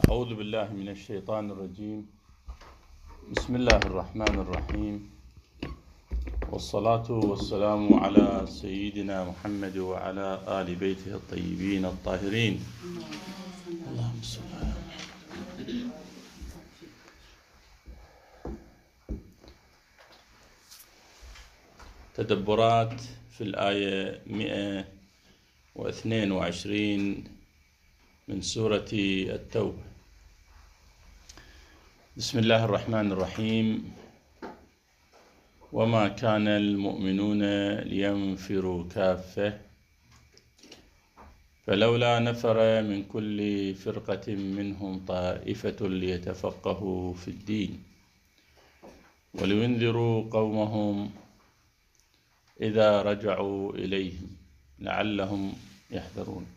أعوذ بالله من الشيطان الرجيم. بسم الله الرحمن الرحيم، والصلاة والسلام على سيدنا محمد وعلى آل بيته الطيبين الطاهرين. اللهم صل على محمد. تدبرات في الآية 122 من سورة التوبة. بسم الله الرحمن الرحيم. وما كان المؤمنون لينفروا كافة فلولا نفر من كل فرقة منهم طائفة ليتفقهوا في الدين ولينذروا قومهم إذا رجعوا إليهم لعلهم يحذرون.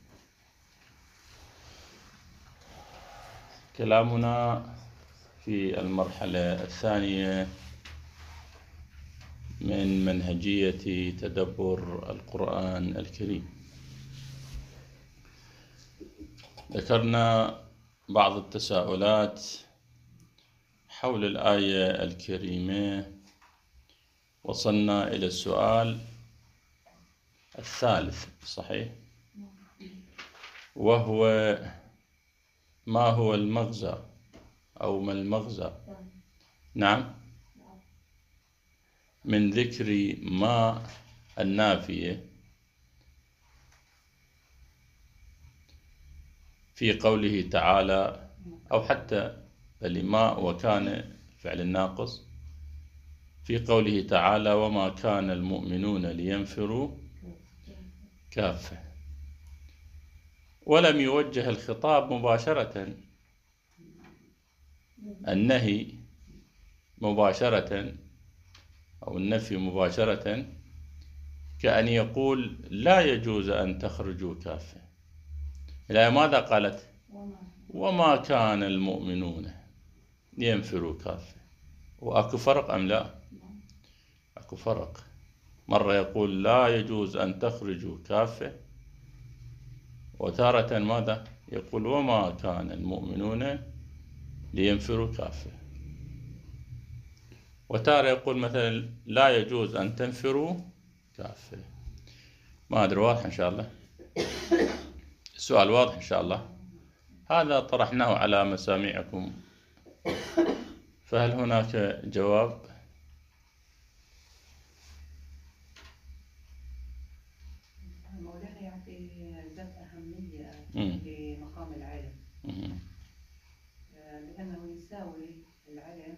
كلامنا في المرحلة الثانية من منهجية تدبر القرآن الكريم. ذكرنا بعض التساؤلات حول الآية الكريمة. وصلنا إلى السؤال الثالث، صحيح؟ وهو ما هو المغزى أو ما المغزى؟ نعم، من ذكر ما النافية في قوله تعالى، أو حتى ما وكان فعل الناقص في قوله تعالى وما كان المؤمنون لينفروا كافة، ولم يوجه الخطاب مباشرة، النهي مباشرة أو النفي مباشرة، كأن يقول لا يجوز أن تخرجوا كافة. إلى ماذا قالت؟ وما كان المؤمنون لينفروا كافة. وأكو فرق أم لا؟ أكو فرق. مرة يقول لا يجوز أن تخرجوا كافة، وتارة ماذا؟ يقول وما كان المؤمنون لينفروا كافة. وتارة يقول مثلا لا يجوز أن تنفروا كافة. ما أدري، واضح إن شاء الله؟ السؤال واضح إن شاء الله؟ هذا طرحناه على مسامعكم، فهل هناك جواب؟ مولانا يعطي ذات أهمية لمقام العلم، لأنه يساوي العلم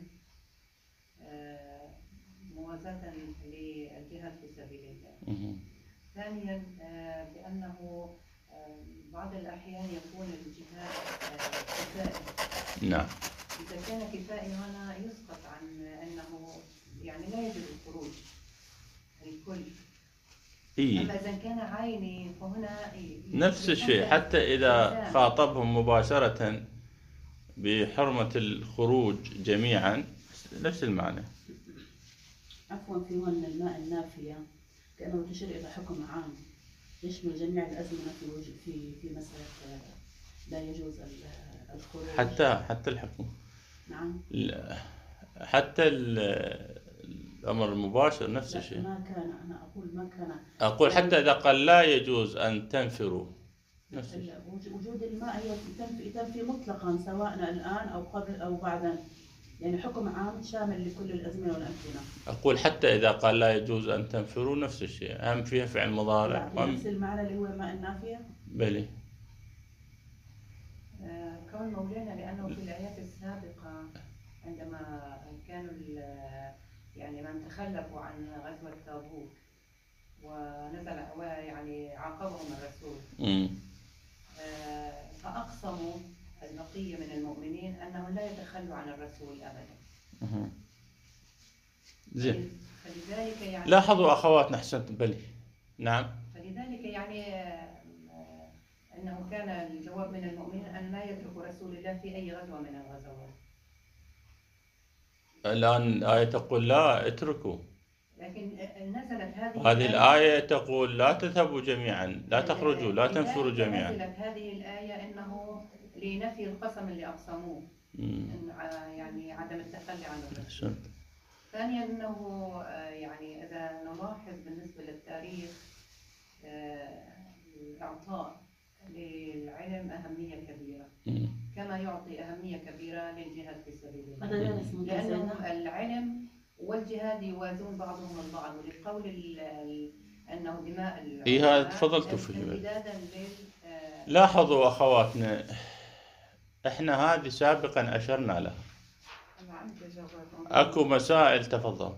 موازاة للجهاد في سبيل الله. ثانيا بأنه بعض الأحيان يكون الجهاد كفائي. نعم. إذا كان كفائي هنا يسقط عن أنه يعني لا يجب الخروج الكل. أما إذا كان عيني فهنا نفس الشيء، حتى إذا خاطبهم مباشرة بحرمة الخروج جميعا نفس المعنى. عفوا، في هون الماء النافية كأنه تشير إلى حكم عام يشمل جميع الأزمنة في مسألة لا يجوز الخروج. حتى الحكم. نعم. حتى الأمر المباشر نفس الشيء. ما كان، أنا أقول ما كان. أقول حتى إذا قال لا يجوز أن تنفروا نفس الشيء. وجود الماء يتنفي مطلقا سواء الآن أو قبل أو بعدا، يعني حكم عام شامل لكل الأزمنة والأمكنة. أقول حتى إذا قال لا يجوز أن تنفروا نفس الشيء، أهم فيها فعل مضارع. نفس المعنى اللي هو ماء النافية. بلي. كون مولانا لأنه في الآيات السابقة عندما كانوا يعني من تخلفوا عن غزوة تبوك ونزل ويعني عاقبهم الرسول، فأقسموا البقية من المؤمنين أنهم لا يتخلوا عن الرسول أبدا. زين. فلذلك يعني لاحظوا أخواتنا، أحسنت. بلي. نعم. فلذلك يعني أنه كان الجواب من المؤمنين أن لا يتركوا رسول الله في أي غزوة من الغزوات. الآن الآية تقول لا اتركوا، لكن نزلت هذه الآية تقول لا تذهبوا جميعا، لا تخرجوا، لا تنفروا جميعا. نزلت هذه الآية أنه لنفي القسم اللي أقسموه، يعني عدم التخلي عن الرشوة. ثانيا أنه يعني إذا نلاحظ بالنسبة للتاريخ الإعطاء للعلم أهمية كبيرة كما يعطي أهمية كبيرة للجهاد في سبيل الله، لأنهم العلم والجهاد يوازون بعضهم البعض، ولقول أنه دماء هذا تفضلتوا فيه. لاحظوا أخواتنا، إحنا هذه سابقا أشرنا لها. أكو مسائل، تفضل.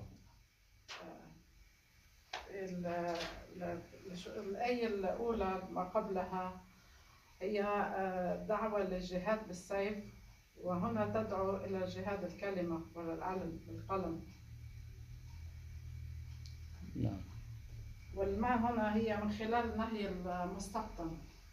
الآية الأولى ما قبلها هي دعوة للجهاد بالسيف، وهنا تدعو إلى جهاد الكلمة والعلم بالقلم. نعم. والما هنا هي من خلال نهي المستقطن.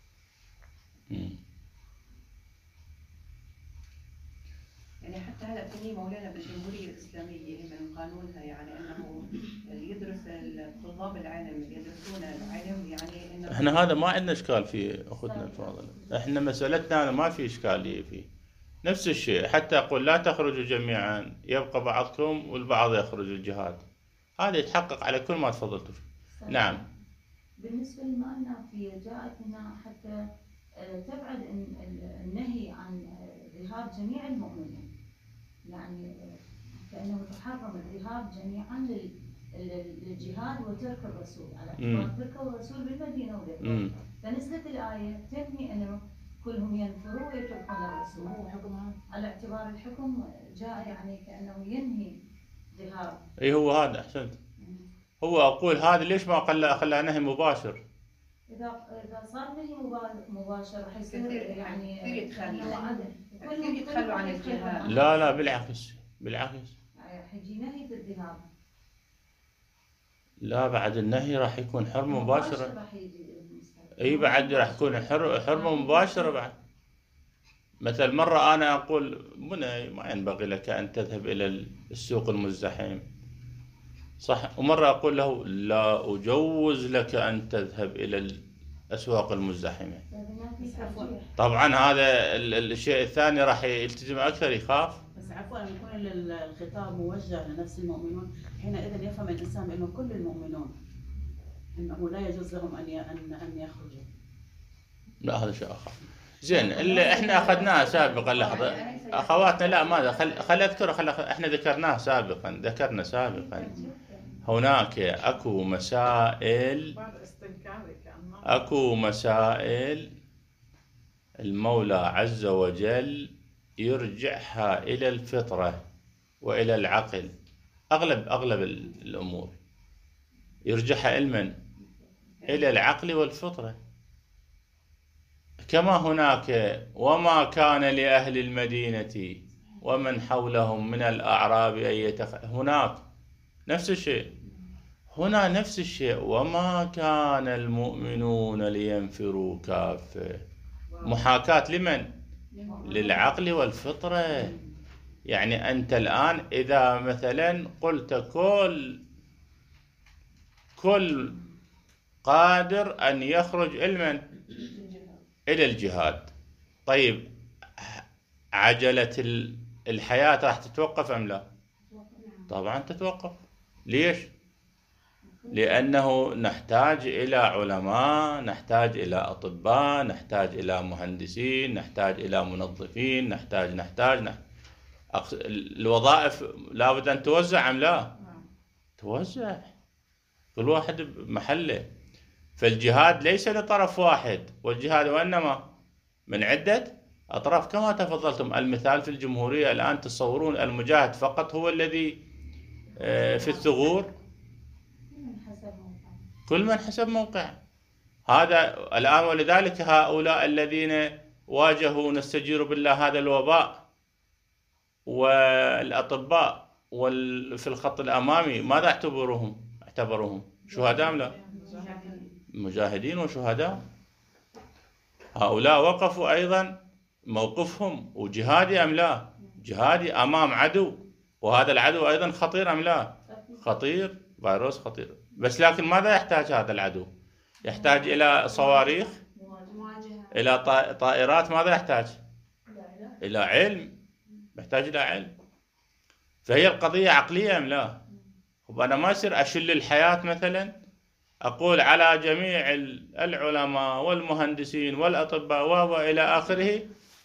يعني حتى هلا في مولانا بالجمهورية الإسلامية من قانونها، يعني أنه يدرس الطلاب العلم يدرسون العلم، يعني أنه احنا هذا ما عندنا إشكال فيه أختنا الفاضلة، احنا مسألتنا ما في إشكالية فيه، نفس الشيء. حتى أقول لا تخرجوا جميعا، يبقى بعضكم والبعض يخرج الجهاد، هذا يتحقق على كل ما تفضلتوا فيه. نعم. بالنسبة للماء النافية جاءت هنا حتى تبعد النهي عن ذهاب جميع المؤمنين، يعني كأنه تحرم الذهاب جميعا للجهاد وترك الرسول، على اعتبار ترك الرسول بالمدينة وغيرها. فنزلت الآية تنهي أنه كلهم ينفروا ويتركون الرسول، على اعتبار الحكم جاء يعني كأنه ينهي ذهاب. اي هو هذا احسنت. هو اقول هذا ليش ما خلى نهي مباشر؟ اذا صار نهي مباشر راح يصير يعني يتخلوا عن الجهاد. لا بالعكس حيجي نهي في الذهاب. لا بعد النهي راح يكون حرمه مباشرة. اي بعد راح يكون حرمه مباشرة بعد. مثل مرة أنا أقول بني ما ينبغي لك أن تذهب إلى السوق المزدحم، صح، ومرة أقول له لا أجوز لك أن تذهب إلى الأسواق المزدحمة. طبعا هذا الشيء الثاني راح يلتزم أكثر، يخاف. بس عفوا يكون الخطاب موجه لنفس المؤمنون، حينئذ يفهم الإنسان أنه كل المؤمنون أنه لا يجوز لهم أن يخرجوا. لا هذا شيء آخر. زين اللي احنا اخذناه سابقا، لحظه اخواتنا، لا ماذا خل اذكر احنا ذكرنا سابقا هناك اكو مسائل المولى عز وجل يرجعها الى الفطره والى العقل، اغلب الامور يرجعها علما الى العقل والفطره. كما هناك وما كان لأهل المدينة ومن حولهم من الأعراب هناك نفس الشيء، هنا نفس الشيء، وما كان المؤمنون لينفروا كافة. محاكاة لمن؟ للعقل والفطرة. يعني أنت الآن إذا مثلا قلت كل قادر أن يخرج علما إلى الجهاد، طيب عجلة الحياة راح تتوقف أم لا؟ طبعا تتوقف. ليش؟ لأنه نحتاج إلى علماء، نحتاج إلى أطباء، نحتاج إلى مهندسين، نحتاج إلى منظفين، نحتاج الوظائف لابد أن توزع أم لا؟ توزع، كل واحد بمحله. فالجهاد ليس لطرف واحد، والجهاد وإنما من عدة أطراف كما تفضلتم. المثال في الجمهورية الآن تصورون المجاهد فقط هو الذي في الثغور؟ كل من حسب موقع هذا الآن. ولذلك هؤلاء الذين واجهوا نستجير بالله هذا الوباء والأطباء في الخط الأمامي ماذا اعتبروهم شهداء لا؟ مجاهدين وشهداء. هؤلاء وقفوا أيضا موقفهم وجهادي أم لا؟ جهادي أمام عدو، وهذا العدو أيضا خطير أم لا؟ خطير، فيروس خطير. بس لكن ماذا يحتاج هذا العدو؟ يحتاج إلى صواريخ، إلى طائرات. ماذا يحتاج؟ إلى علم، محتاج إلى علم. فهي القضية عقلية أم لا؟ وأنا ما يصير أشل الحياة مثلا أقول على جميع العلماء والمهندسين والأطباء وإلى آخره،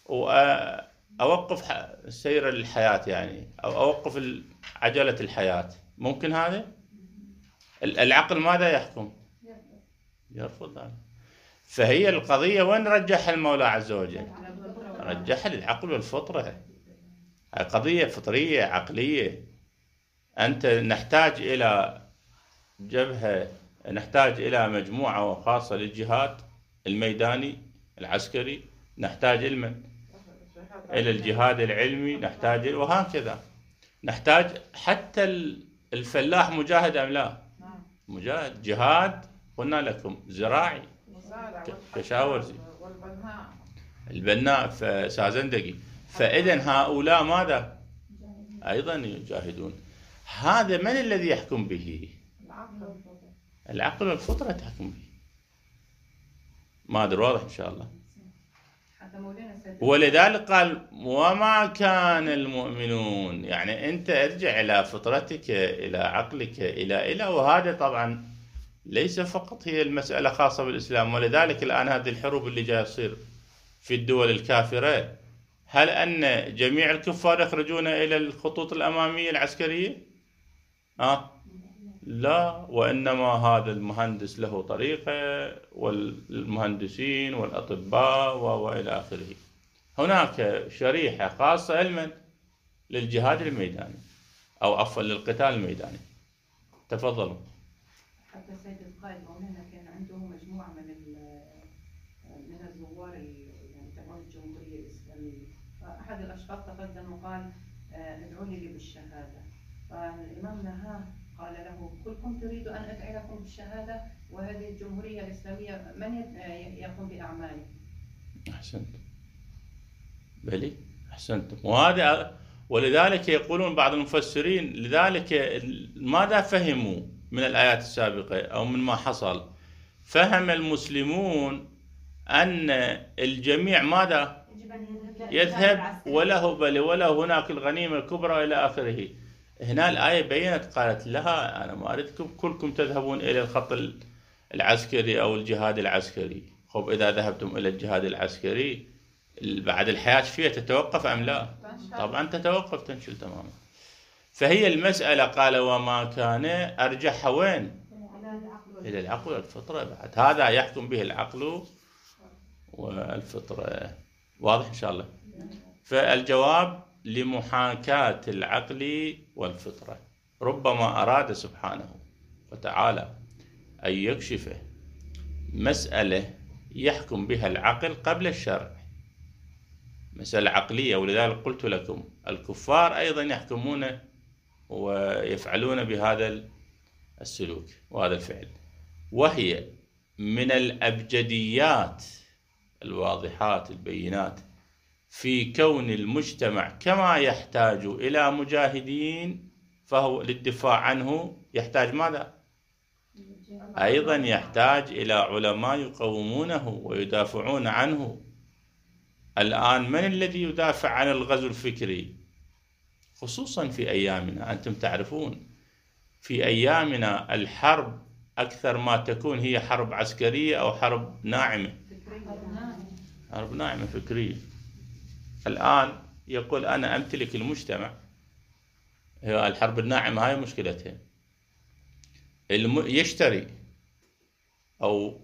وأوقف سير الحياة يعني، أو أوقف عجلة الحياة. ممكن هذا؟ العقل ماذا يحكم؟ يرفض هذا. فهي القضية وين رجح المولى عز وجل؟ رجح للعقل والفطرة. قضية فطرية عقلية. أنت نحتاج إلى جبهة، نحتاج إلى مجموعة خاصة للجهاد الميداني العسكري، نحتاج إلى الجهاد العلمي، نحتاج وهكذا. نحتاج حتى الفلاح مجاهد أم لا؟ مجاهد. جهاد قلنا لكم زراعي كشاورزي، البناء فسازندقي. فإذن هؤلاء ماذا؟ أيضا يجاهدون. هذا من الذي يحكم به؟ العقل والفطرة تحكم به. ما أدري واضح إن شاء الله. ولذلك قال وما كان المؤمنون، يعني أنت ارجع إلى فطرتك، إلى عقلك، إلى وهذا طبعا ليس فقط هي المسألة خاصة بالإسلام. ولذلك الآن هذه الحروب اللي جاية تصير في الدول الكافرة، هل أن جميع الكفار يخرجون إلى الخطوط الأمامية العسكرية؟ لا، وإنما هذا المهندس له طريقة، والمهندسين والأطباء وإلى آخره. هناك شريحة خاصة علما للجهاد الميداني، أو عفوا للقتال الميداني. تفضلوا. حتى السيد القائد مولانا كان عنده مجموعة من الزوار يعني تبعون الجمهورية الإسلامية، فأحد الأشخاص تقدم وقال ادعوني لي بالشهادة. فالإمام نهاه، قال له كلكم تريد أن أدعي لكم بالشهادة، وهذه الجمهورية الإسلامية من يقوم بأعماله؟ أحسنت. بلي أحسنتم. وهذا ولذلك يقولون بعض المفسرين، لذلك ماذا فهموا من الآيات السابقة أو من ما حصل؟ فهم المسلمون أن الجميع ماذا؟ يذهب وله بل وله هناك الغنيمة الكبرى إلى آخره. هنا الآية بينت قالت لها أنا ما أريدكم كلكم تذهبون إلى الخط العسكري أو الجهاد العسكري. خب إذا ذهبتم إلى الجهاد العسكري بعد الحياة فيها تتوقف أم لا؟ طبعا تتوقف، تنشل تماما. فهي المسألة قال وما كان أرجح وين؟ إلى العقل والفطرة. بعد هذا يحكم به العقل والفطرة. واضح إن شاء الله. فالجواب لمحاكاة العقل والفطرة. ربما أراد سبحانه وتعالى أن يكشف مسألة يحكم بها العقل قبل الشرع، مسألة عقلية. ولذلك قلت لكم الكفار أيضا يحكمون ويفعلون بهذا السلوك وهذا الفعل، وهي من الأبجديات الواضحات البينات في كون المجتمع كما يحتاج إلى مجاهدين، فهو للدفاع عنه يحتاج ماذا؟ أيضا يحتاج إلى علماء يقومونه ويدافعون عنه. الآن من الذي يدافع عن الغزو الفكري؟ خصوصا في أيامنا، أنتم تعرفون في أيامنا الحرب أكثر ما تكون هي حرب عسكرية أو حرب ناعمة، حرب ناعمة فكرية. الآن يقول أنا أمتلك المجتمع، هي الحرب الناعمة هاي مشكلتها. يشتري أو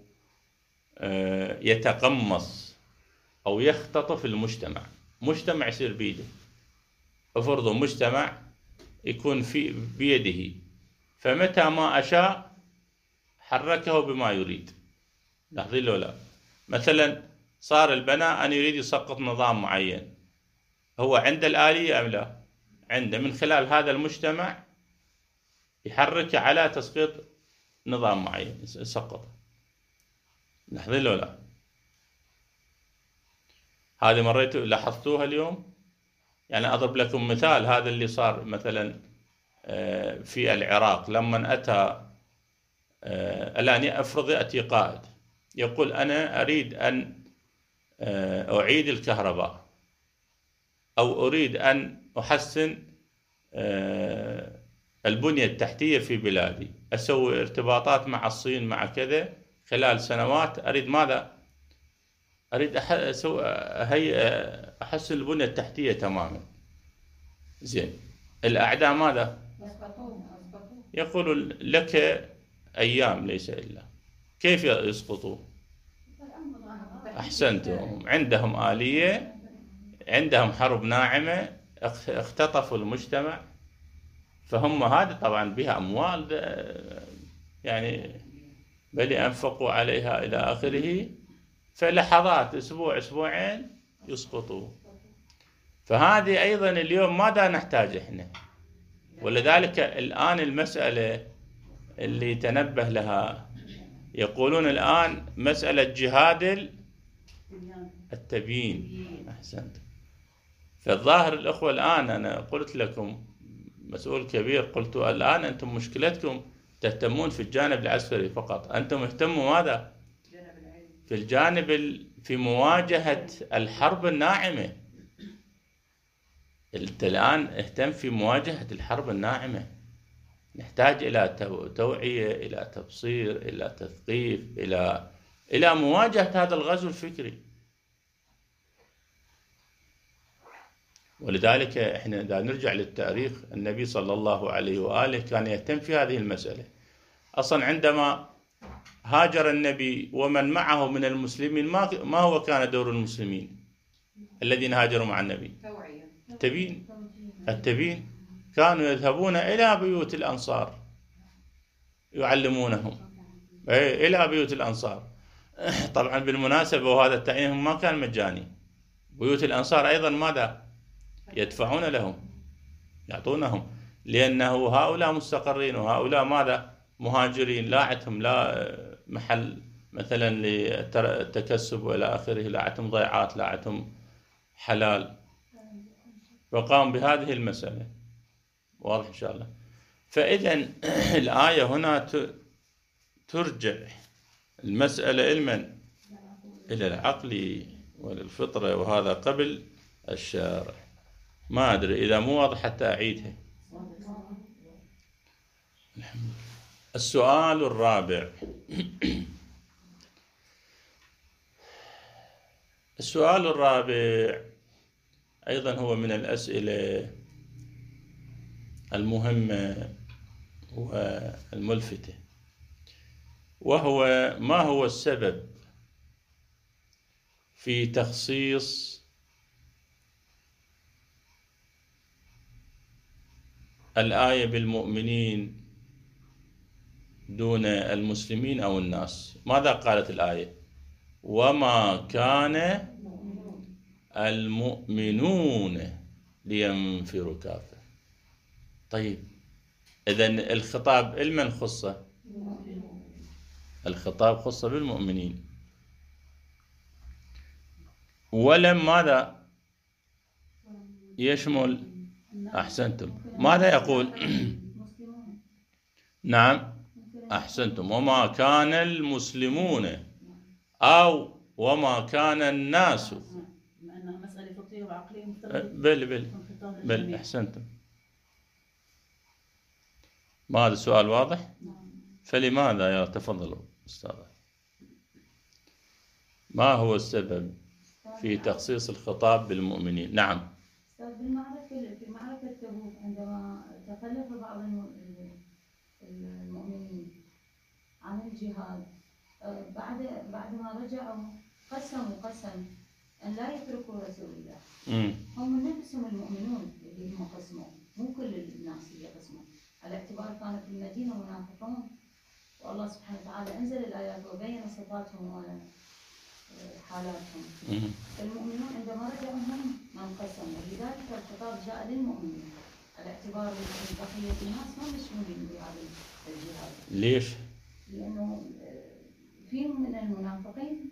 يتقمص أو يختطف المجتمع، مجتمع يصير بيده. افرضوا مجتمع يكون في بيده، فمتى ما أشاء حركه بما يريد. لاحظين له لا؟ مثلا صار البناء أن يريد يسقط نظام معين، هو عنده الآلية أم لا؟ عنده. من خلال هذا المجتمع يحرك على تسقيط نظام معين يسقط. لاحظين له لا؟ هذه مريتوا لاحظتوها اليوم؟ يعني أضرب لكم مثال، هذا اللي صار مثلا في العراق لما أتى الآن أفرض يأتي قائد يقول أنا أريد أن أعيد الكهرباء، أو أريد أن أحسن البنية التحتية في بلادي، أسوي ارتباطات مع الصين مع كذا خلال سنوات، أريد ماذا؟ أريد أحسن البنية التحتية تماما. زين، الأعداء ماذا؟ يقول لك أيام ليس إلا. كيف يسقطوا؟ أحسنتم، عندهم آلية، عندهم حرب ناعمة، اختطفوا المجتمع، فهم هذا طبعا بها أموال يعني بل أنفقوا عليها إلى آخره، فلحظات أسبوع أسبوعين يسقطوا. فهذه أيضا اليوم ماذا نحتاج إحنا؟ ولذلك الآن المسألة اللي تنبه لها، يقولون الآن مسألة جهاد التبيين. أحسنت. فالظاهر الأخوة الآن أنا قلت لكم مسؤول كبير، قلت الآن أنتم مشكلتكم تهتمون في الجانب العسكري فقط، أنتم اهتموا ماذا؟ في الجانب في مواجهة الحرب الناعمة. أنت الآن اهتم في مواجهة الحرب الناعمة. نحتاج إلى توعية، إلى تبصير، إلى تثقيف، إلى مواجهة هذا الغزو الفكري. ولذلك احنا إذا نرجع للتاريخ، النبي صلى الله عليه وآله كان يهتم في هذه المسألة. أصلا عندما هاجر النبي ومن معه من المسلمين، ما هو كان دور المسلمين الذين هاجروا مع النبي؟ التبيين. كانوا يذهبون إلى بيوت الأنصار يعلمونهم، إلى بيوت الأنصار. طبعا بالمناسبة وهذا التعيين ما كان مجاني، بيوت الأنصار أيضا ماذا؟ يدفعون لهم، يعطونهم، لأنه هؤلاء مستقرين وهؤلاء ماذا؟ مهاجرين، لا عندهم لا محل مثلا للتكسب وإلى آخره، لا عندهم ضيعات، لا عندهم حلال، وقام بهذه المسألة. واضح إن شاء الله. فإذا الآية هنا ترجع المسألة إلمن؟ إلى العقل وللفطرة، وهذا قبل الشارع. ما أدري إذا مو واضح حتى أعيدها. السؤال الرابع. السؤال الرابع أيضا هو من الأسئلة المهمة والملفتة، وهو ما هو السبب في تخصيص الآية بالمؤمنين دون المسلمين أو الناس؟ ماذا قالت الآية؟ وما كان المؤمنون لينفروا كافة. طيب إذن الخطاب لمن خصه؟ الخطاب خص بالمؤمنين، ولم ماذا يشمل؟ أحسنتم. ماذا يقول؟ نعم أحسنتم. وما كان المسلمون أو وما كان الناس. لأنها مسألة فقهية وعقلية بل أحسنتم. ما هذا السؤال واضح؟ فلماذا يا تفضلوا أستاذ، ما هو السبب في تخصيص الخطاب بالمؤمنين؟ نعم. في معركة تبوك عندما تخلف بعض المؤمنين عن الجهاد، بعد ما رجعوا قسم أن لا يتركوا رسول الله. هم نفسهم المؤمنون اللي هم قسموا، مو كل الناس اللي قسموا، على اعتبار كانوا في المدينة منافقون، والله سبحانه وتعالى أنزل الآيات وبين صفاتهم وحالاتهم. المؤمنون عندما رجعوا هم من قسموا، لذلك الخطاب جاء للمؤمنين على اعتبار بقية الناس ما مشمولين بهذا الجهاد. ليش؟ لأنه فيهم من المنافقين.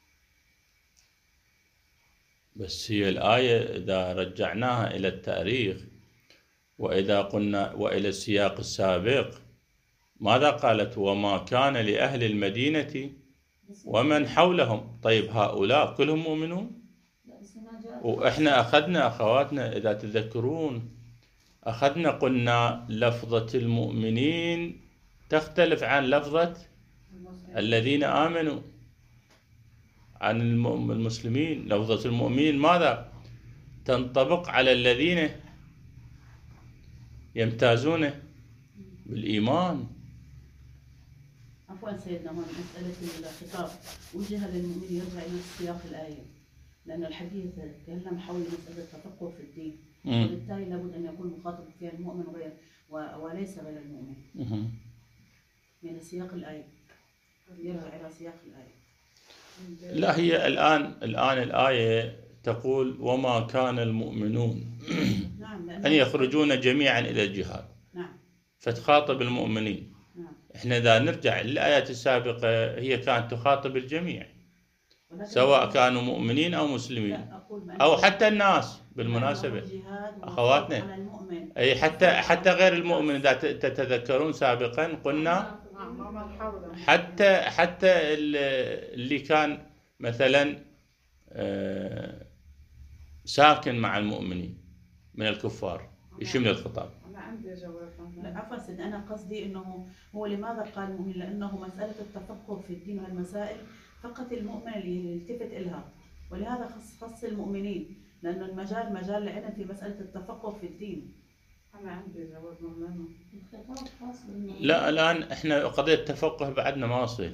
بس هي الآية إذا رجعناها إلى التاريخ وإذا قلنا وإلى السياق السابق، ماذا قالت؟ وما كان لأهل المدينة ومن حولهم. طيب هؤلاء كلهم مؤمنون؟ وإحنا أخذنا أخواتنا إذا تذكرون، أخذنا قلنا لفظة المؤمنين تختلف عن لفظة الذين آمنوا، عن المسلمين. لفظة المؤمنين ماذا؟ تنطبق على الذين يمتازون بالإيمان. عفوا سيدنا، هون مسألة الخطاب وجه للمؤمن يرجع إلى سياق الآية، لأن الحديث تكلم حول مسألة التفقه في الدين، وبالتالي لابد أن يكون مخاطب فيها المؤمن وليس غير المؤمن. من سياق الآية يرجع إلى سياق الآية. لا، هي الآن الآية تقول وما كان المؤمنون نعم أن يخرجون جميعا إلى الجهاد. نعم. فتخاطب المؤمنين. نعم. إحنا إذا نرجع للآيات السابقة هي كانت تخاطب الجميع، سواء كانوا مؤمنين أو مسلمين أو حتى الناس. بالمناسبة أخواتنا، أي حتى غير المؤمن، إذا تتذكرون سابقا قلنا حتى اللي كان مثلا ساكن مع المؤمنين من الكفار يشمل الخطاب. أنا عندي جواب. لا عفوا سيدي، أنا قصدي إنه هو لماذا قال المؤمن؟ لأنه مسألة التفقه في الدين والمسائل فقط المؤمن اللي يلتفت إلها، ولهذا خص المؤمنين، لأن المجال مجال العلم في مسألة التفقه في الدين. أنا عندي جواب مولانا. لا، الآن إحنا قضية التفقه بعدنا ما وصل.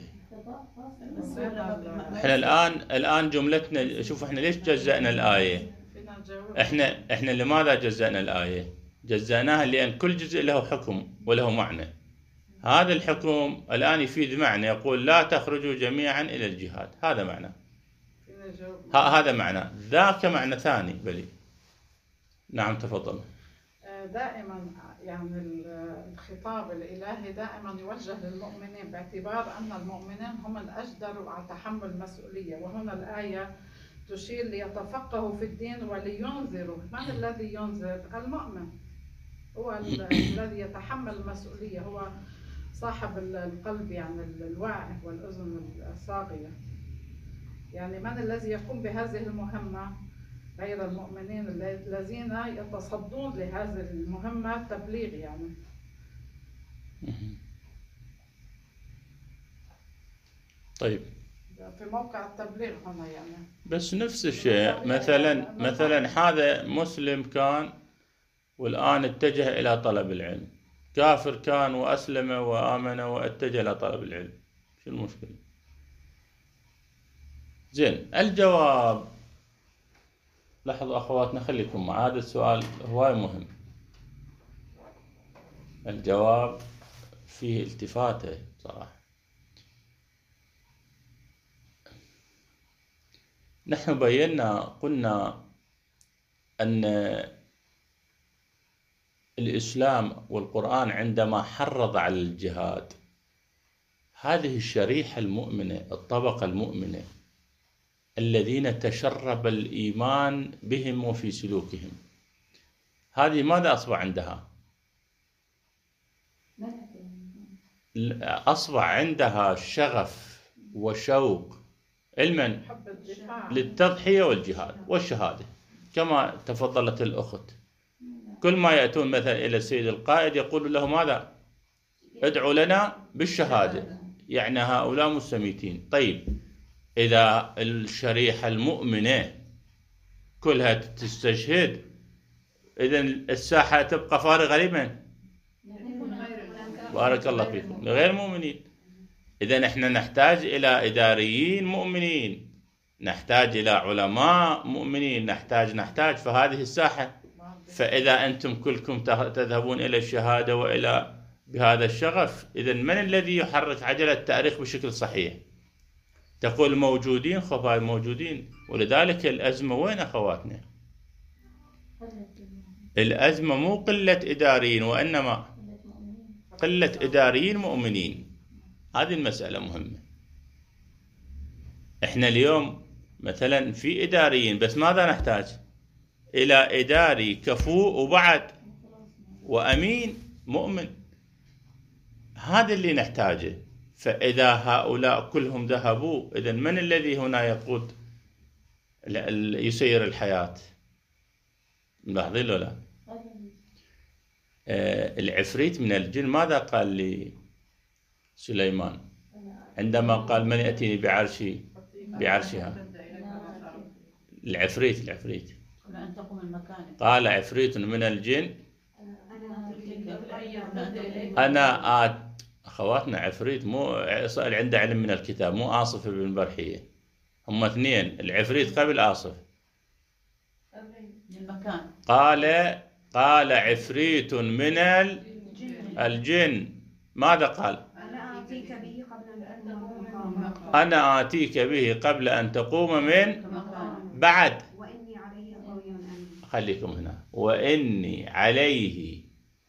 إحنا الآن جملتنا، شوف إحنا ليش جزأنا الآية؟ إحنا لماذا جزأنا الآية؟ جزأناها لأن كل جزء له حكم وله معنى. هذا الحكم الآن يفيد معنى، يقول لا تخرجوا جميعا إلى الجهاد، هذا معنى. هذا معنى، ذاك معنى ثاني. بلي نعم تفضل. دائما يعني الخطاب الإلهي دائما يوجه للمؤمنين، باعتبار أن المؤمنين هم الأجدر على تحمل المسؤولية. وهنا الآية تشير ليتفقهوا في الدين ولينذروا. من الذي ينذر؟ المؤمن هو الذي يتحمل المسؤولية، هو صاحب القلب يعني الواعي والأذن الصاغية. يعني من الذي يقوم بهذه المهمة؟ غير المؤمنين الذين يتصدون لهذه المهمة تبليغ يعني. طيب، في موقع التبليغ هنا يعني. بس نفس الشيء، مثلا هذا مسلم كان والآن اتجه إلى طلب العلم، كافر كان وأسلم وآمن واتجه إلى طلب العلم، شو المشكلة؟ زين، الجواب، لاحظوا أخواتنا خليكم مع هذا السؤال، هواي مهم. الجواب فيه التفاتة صراحة. نحن بينا قلنا أن الإسلام والقرآن عندما حرض على الجهاد، هذه الشريحة المؤمنة، الطبقة المؤمنة الذين تشرب الإيمان بهم وفي سلوكهم، هذه ماذا أصبح عندها؟ أصبح عندها شغف وشوق علما للتضحية والجهاد والشهادة، كما تفضلت الأخت. كل ما يأتون مثلا إلى السيد القائد يقول له ماذا؟ ادعوا لنا بالشهادة، يعني هؤلاء مستميتين. طيب، إذا الشريحة المؤمنة كلها تستشهد، إذن الساحة تبقى فارغة لمن؟ بارك الله فيكم، لغير مؤمنين. إذن إحنا نحتاج إلى إداريين مؤمنين، نحتاج إلى علماء مؤمنين، نحتاج فهذه الساحة. فإذا أنتم كلكم تذهبون إلى الشهادة وإلى بهذا الشغف، إذن من الذي يحرك عجلة التاريخ بشكل صحيح؟ تقول موجودين، خفاء موجودين. ولذلك الأزمة وين أخواتنا؟ الأزمة مو قلة إداريين، وإنما قلة إداريين مؤمنين. هذه المسألة مهمة. إحنا اليوم مثلا في إداريين، بس ماذا نحتاج؟ إلى إداري كفؤ وبعد وأمين مؤمن، هذا اللي نحتاجه. فإذا هؤلاء كلهم ذهبوا، إذن من الذي هنا يقود يسير الحياة. ملاحظين له لا؟ العفريت من الجن ماذا قال لسليمان عندما قال من يأتيني بعرشها؟ العفريت قال عفريت من الجن أنا أخواتنا عفريت مو عنده علم من الكتاب، مو آصف بن برحية، هم اثنين، العفريت قبل آصف. قال عفريت من الجن ماذا قال؟ أنا آتيك به قبل أن تقوم من بعد. خليكم هنا. وإني عليه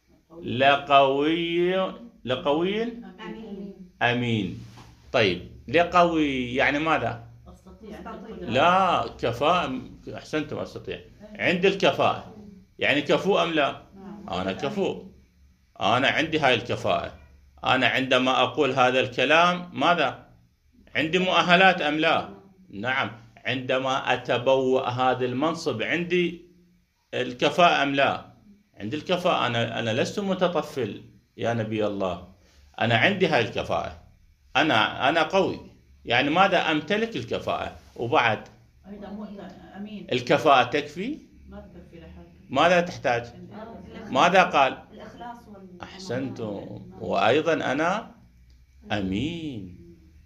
لقوي أمين. طيب لقوي يعني ماذا؟ لا كفاءة. أحسنتم، أستطيع. عند الكفاءة يعني كفو أم لا؟ أنا كفو، أنا عندي هاي الكفاءة. أنا عندما أقول هذا الكلام ماذا؟ عندي مؤهلات أم لا؟ نعم. عندما أتبوأ هذا المنصب عندي الكفاءة أم لا؟ عندي الكفاءة. أنا لست متطفل يا نبي الله، أنا عندي هاي الكفاءة، أنا قوي. يعني ماذا؟ أمتلك الكفاءة. وبعد الكفاءة تكفي؟ ماذا تحتاج؟ ماذا قال؟ أحسنتم. وأيضا أنا أمين.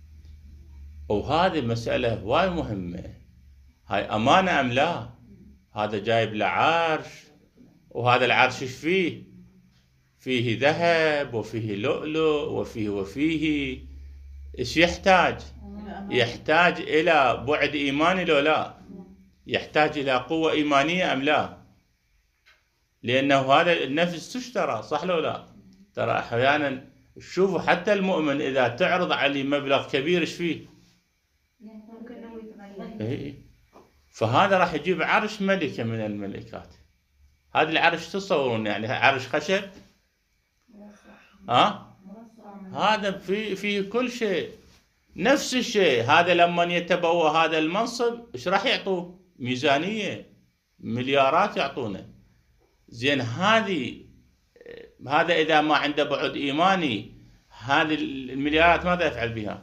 وهذه مسألة وايد مهمة. هاي أمانة أم لا؟ هذا جايب له عرش، وهذا العرش ايش فيه؟ فيه ذهب وفيه لؤلؤ وفيه ايش يحتاج؟ يحتاج إلى بعد إيماني لو لا؟ يحتاج إلى قوة إيمانية أم لا؟ لأنه هذا النفس تشترى، صح لو لا؟ ترى أحيانا شوفوا حتى المؤمن إذا تعرض عليه مبلغ كبير ايش فيه؟ فهذا راح يجيب عرش ملكة من الملكات. هذا العرش تصورون يعني عرش خشب؟ هذا في كل شيء. نفس الشيء هذا لما يتبوى هذا المنصب ايش راح يعطوه؟ ميزانية، مليارات يعطونه. زين هذا إذا ما عنده بعد إيماني هذه المليارات ماذا يفعل بها؟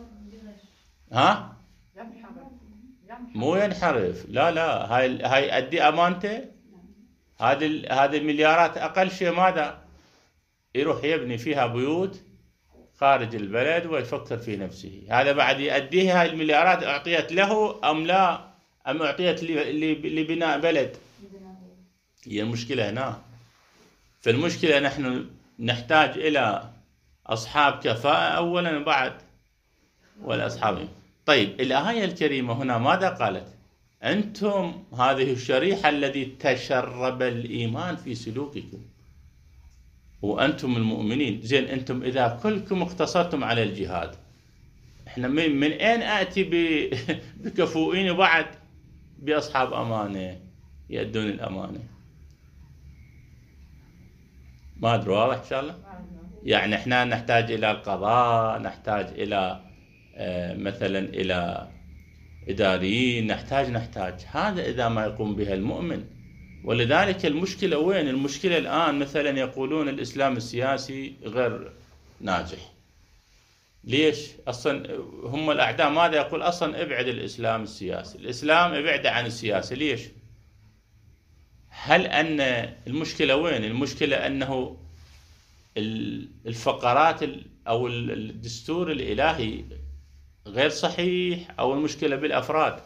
مو ينحرف. لا هاي أدي أمانته. هذه المليارات أقل شيء ماذا؟ يروح يبني فيها بيوت خارج البلد ويفكر في نفسه. هذا بعد يأديها. هاي المليارات أعطيت له أم لا؟ أم أعطيت لبناء بلد؟ هي المشكلة هنا. فالمشكلة نحن نحتاج إلى أصحاب كفاءة أولا وبعد والأصحاب. طيب الآية الكريمة هنا ماذا قالت؟ أنتم هذه الشريحة الذي تشرب الإيمان في سلوككم وأنتم المؤمنين. زين أنتم إذا كلكم اقتصرتم على الجهاد، إحنا من أين أتي بكفؤين وبعد بأصحاب أمانة يأدون الأمانة؟ ما أدري، واضح إن شاء الله؟ يعني إحنا نحتاج إلى القضاء، نحتاج إلى مثلا إلى إداريين، نحتاج هذا إذا ما يقوم بها المؤمن. ولذلك المشكلة وين؟ المشكلة الآن مثلا يقولون الإسلام السياسي غير ناجح. ليش؟ أصلا هم الأعداء ماذا يقول؟ أصلا ابعد الإسلام السياسي، الإسلام ابعد عن السياسة. ليش؟ هل أن المشكلة وين؟ المشكلة أنه الفقرات أو الدستور الإلهي غير صحيح، أو المشكلة بالأفراد؟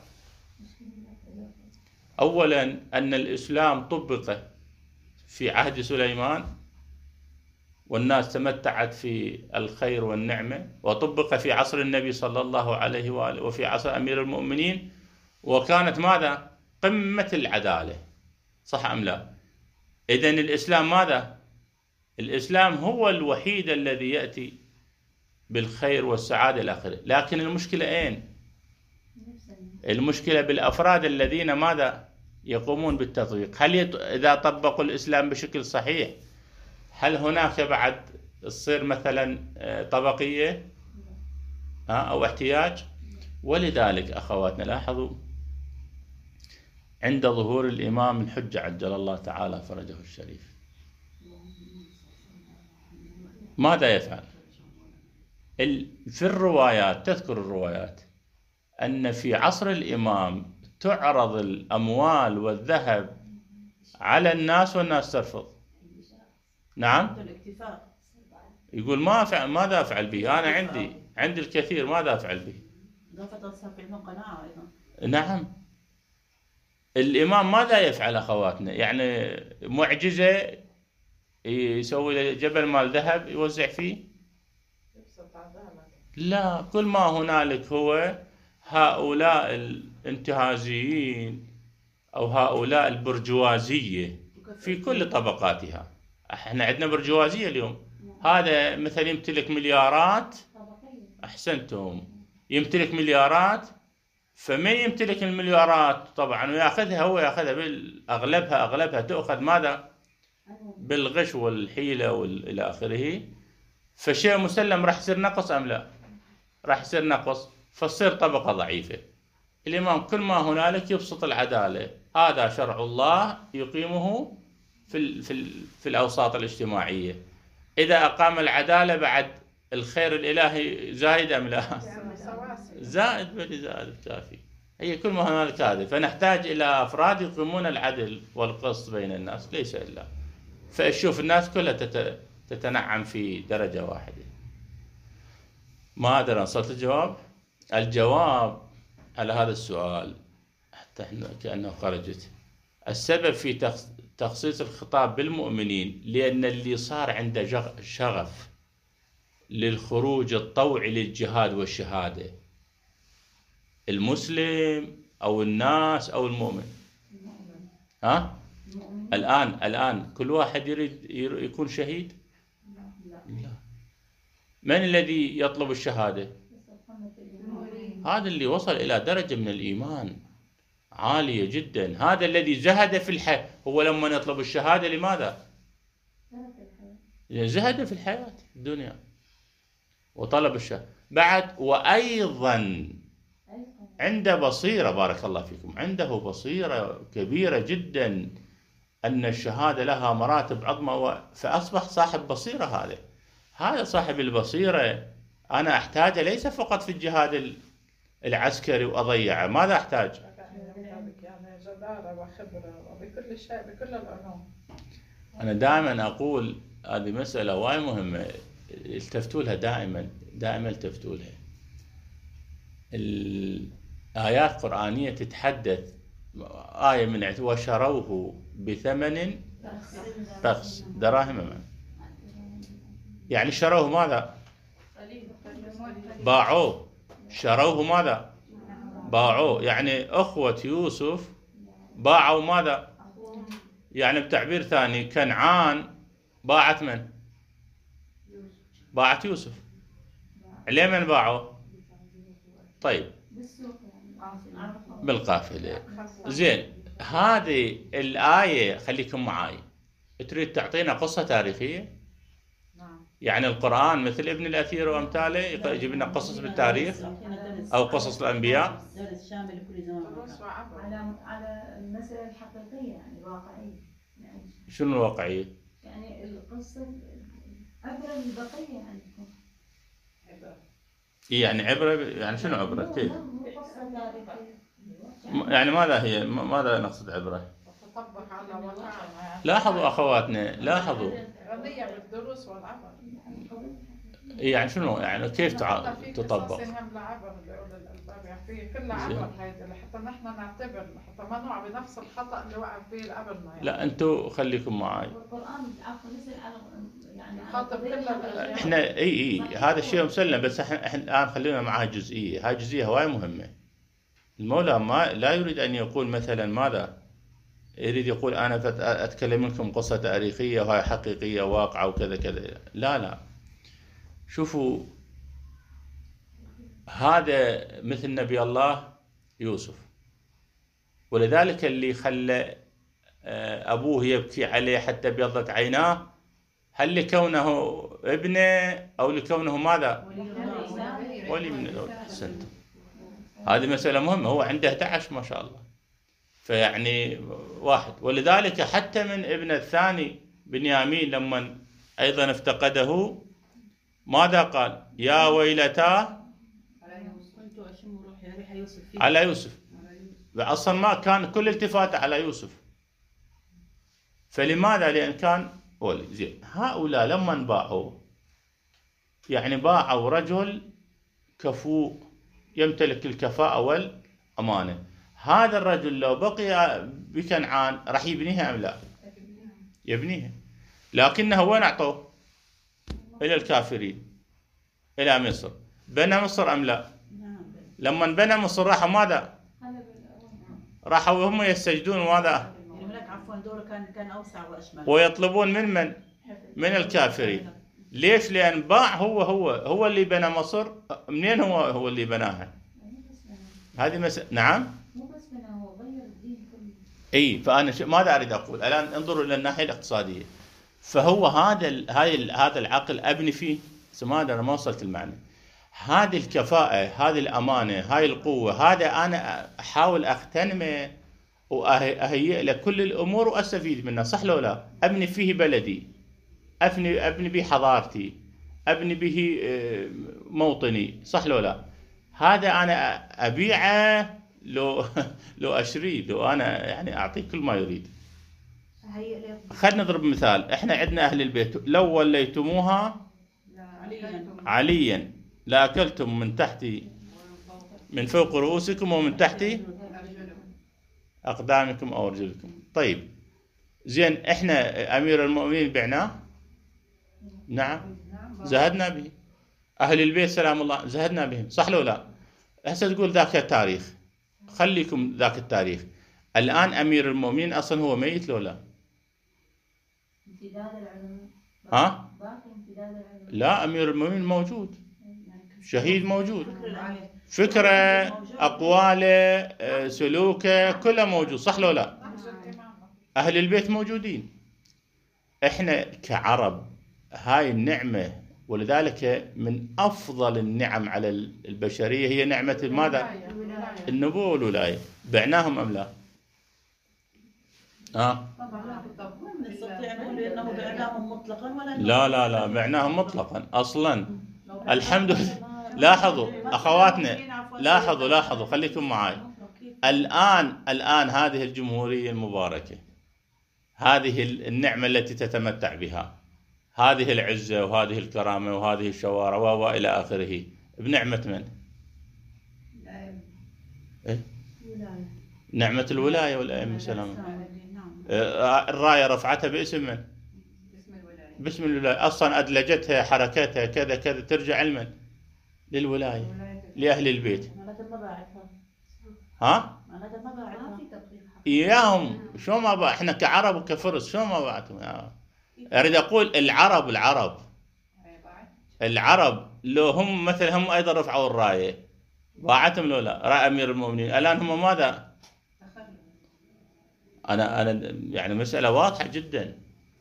أولا أن الإسلام طبق في عهد سليمان والناس تمتعت في الخير والنعمة، وطبق في عصر النبي صلى الله عليه وآله وفي عصر أمير المؤمنين، وكانت ماذا؟ قمة العدالة، صح أم لا؟ إذن الإسلام ماذا؟ الإسلام هو الوحيد الذي يأتي بالخير والسعادة إلى آخره. لكن المشكلة أين؟ المشكلة بالأفراد الذين ماذا؟ يقومون بالتطبيق. هل إذا طبقوا الإسلام بشكل صحيح هل هناك بعد تصير مثلا طبقية أو احتياج؟ ولذلك أخواتنا لاحظوا عند ظهور الإمام الحجة عجل الله تعالى فرجه الشريف ماذا يفعل؟ في الروايات تذكر الروايات أن في عصر الإمام تعرض الأموال والذهب على الناس والناس ترفض. نعم. يقول ماذا أفعل به؟ أنا عندي الكثير، ماذا أفعل به؟ نعم. الإمام ماذا يفعل أخواتنا؟ يعني معجزة يسوي جبل مال ذهب يوزع فيه؟ لا، كل ما هنالك هو هؤلاء الانتهازيين أو هؤلاء البرجوازية في كل طبقاتها. احنا عندنا برجوازية اليوم، هذا مثلا يمتلك مليارات، أحسنتم، يمتلك مليارات، فمن يمتلك المليارات طبعا ويأخذها هو يأخذها أغلبها تأخذ ماذا؟ بالغش والحيلة إلى آخره. فشيء مسلم راح يصير نقص أم لا؟ راح يصير نقص، فتصير طبقة ضعيفة. الإمام كل ما هنالك يبسط العدالة، هذا شرع الله يقيمه في الأوساط الاجتماعية. إذا أقام العدالة بعد الخير الإلهي زايد أم لا؟ زائد بل كافي. هي كل ما هنالك هذا، فنحتاج إلى أفراد يقيمون العدل والقسط بين الناس، ليس إلا فأشوف الناس كلها تتنعم في درجة واحدة. ما أدري وصلت الجواب؟ الجواب على هذا السؤال حتى كأنه خرجت. السبب في تخصيص الخطاب بالمؤمنين لأن اللي صار عنده شغف للخروج الطوعي للجهاد والشهادة، المسلم أو الناس أو المؤمن. ها؟ الآن كل واحد يريد يكون شهيد؟ لا. من الذي يطلب الشهادة؟ هذا اللي وصل إلى درجة من الإيمان عالية جدا، هذا الذي زهد في الحياة. هو لما يطلب الشهادة لماذا؟ زهد في الحياة الدنيا وطلب الشهادة بعد، وأيضا عنده بصيرة، بارك الله فيكم، عنده بصيرة كبيرة جدا أن الشهادة لها مراتب عظمى، فأصبح صاحب بصيرة. هذا صاحب البصيرة أنا أحتاجه ليس فقط في الجهاد العسكري وأضيعه، ماذا أحتاج؟ يعني جدارة وخبرة وبكل شيء، بكل العلوم. أنا دائما أقول هذه مسألة وايد مهمة، التفتوا لها دائما التفتوا لها. الآيات القرآنية تتحدث آية من وشروه بثمن بخس دراهم، يعني شروه ماذا؟ باعوه. شروه ماذا؟ باعوه. يعني أخوة يوسف باعوا ماذا؟ يعني بتعبير ثاني كنعان باعت من؟ باعت يوسف. ليه من باعوا؟ طيب بالقافلة. زين، هذه الآية خليكم معاي، تريد تعطينا قصة تاريخية؟ يعني القرآن مثل ابن الأثير وأمثاله يجيب لنا قصص بالتاريخ أو قصص الأنبياء؟ درس شامل لكل زمان. على المسألة الحقيقية، يعني الواقعية. شنو الواقعية؟ يعني القصة عبرة للبقية عندكم. يعني عبرة، يعني شنو عبرة؟ كيف؟ قصة تاريخية. يعني ماذا نقصد عبرة؟ تطبق على واقعنا. لاحظوا أخواتنا، لاحظوا. غنية بالدروس والعبر. يعني شنو؟ يعني كيف تطبق؟ في كل عبر هيدا لحتى نحن نعتبر، حتى ما نقع بنفس الخطأ اللي وقع فيه اللي قبلنا. يعني. لا أنتوا خليكم معي. القرآن عفوا نسأل على يعني خاطب كل الأجيال. احنا اي هذا الشيء مسلم، بس احنا الآن خلينا معها جزئية، هاي جزئية هواي مهمة. المولى لا يريد أن يقول مثلا ماذا؟ يريد يقول أنا أتكلم لكم قصة تاريخية وهي حقيقية واقعة وكذا كذا. لا، شوفوا، هذا مثل نبي الله يوسف، ولذلك اللي خلى أبوه يبكي عليه حتى ابيضت عيناه، هل لكونه ابنه أو لكونه ماذا؟ ولي من الأولى. هذه مسألة مهمة. هو عنده 11 ما شاء الله، فيعني واحد. ولذلك حتى من ابن الثاني بنيامين لما أيضا افتقده ماذا قال؟ يا ويلتاه كنت أشم روحي ريح يوسف على يوسف. أصلا ما كان كل التفاته على يوسف. فلماذا؟ لأن كان ولي زين. هؤلاء لما باعوا يعني باعوا رجل كفؤ يمتلك الكفاءة والأمانة. هذا الرجل لو بقي بكنعان راح يبنيها أم لا؟ يبنيها. لكنه وين أعطوه؟ إلى الكافرين، إلى مصر. بنى مصر أم لا؟ لما بنى مصر راحوا ماذا؟ راحوا وهم يستجدون ماذا؟ الملك عفوا دوره كان أوسع وأشمل. ويطلبون من من الكافرين. ليش؟ لأن باع هو اللي بنى مصر. منين هو اللي بناها؟ هذه نعم. مو بس بنى، هو غير الدين كله. اي فانا ماذا اريد اقول؟ الان انظروا الى الناحيه الاقتصاديه. فهو هذا العقل ابني فيه. ماذا؟ انا ما وصلت المعنى. هذه الكفاءه، هذه الامانه، هاي القوه، هذا انا احاول اغتنمه واهيئ له كل الامور واستفيد منه، صح لو لا؟ ابني فيه بلدي، ابني به حضارتي، ابني به موطني، صح لو لا؟ هذا انا ابيعه لو اشريه، لو انا يعني اعطيه كل ما يريد. خلينا نضرب مثال. احنا عندنا اهل البيت لو وليتموها عليا لاكلتم من تحت من فوق رؤوسكم ومن تحت اقدامكم او ارجلكم. طيب زين، احنا امير المؤمنين بعناه؟ نعم، زهدنا به. اهل البيت سلام الله زهدنا بهم، صح لو لا؟ هسه تقول ذاك التاريخ، خليكم ذاك التاريخ. الان امير المؤمنين اصلا هو ميت لو لا؟ امتداد العلم. ها؟ باقي امتداد العلم. لا، امير المؤمنين موجود، شهيد موجود، فكره، اقواله، سلوكه، كله موجود، صح لو لا؟ اهل البيت موجودين. احنا كعرب هاي النعمه، ولذلك من افضل النعم على البشريه هي نعمه ماذا؟ النبوه والولايه. بعناهم ام لا؟ ما نستطيع نقول انه بعناهم مطلقا ولا لا بعناهم مطلقا اصلا. الحمد لله. لاحظوا اخواتنا، لاحظوا خليكم معي. الان هذه الجمهوريه المباركه، هذه النعمه التي تتمتع بها، هذه العزه وهذه الكرامه وهذه الشوارع والى اخره، بنعمه من؟ إيه؟ نعمه الولايه والائمه سلام. الرايه رفعتها باسم من؟ باسم الولايه. اصلا ادلجتها، حركتها كذا كذا، ترجع لمن؟ للولايه، لاهل البيت. ها؟ اياهم شو ما بقى. احنا كعرب وكفرس شو ما بعتهم. اريد اقول العرب لو هم مثل هم ايضا رفعوا الرايه، باعتهم لو لا؟ راي امير المؤمنين. الان هم ماذا؟ انا يعني مساله واضحه جدا.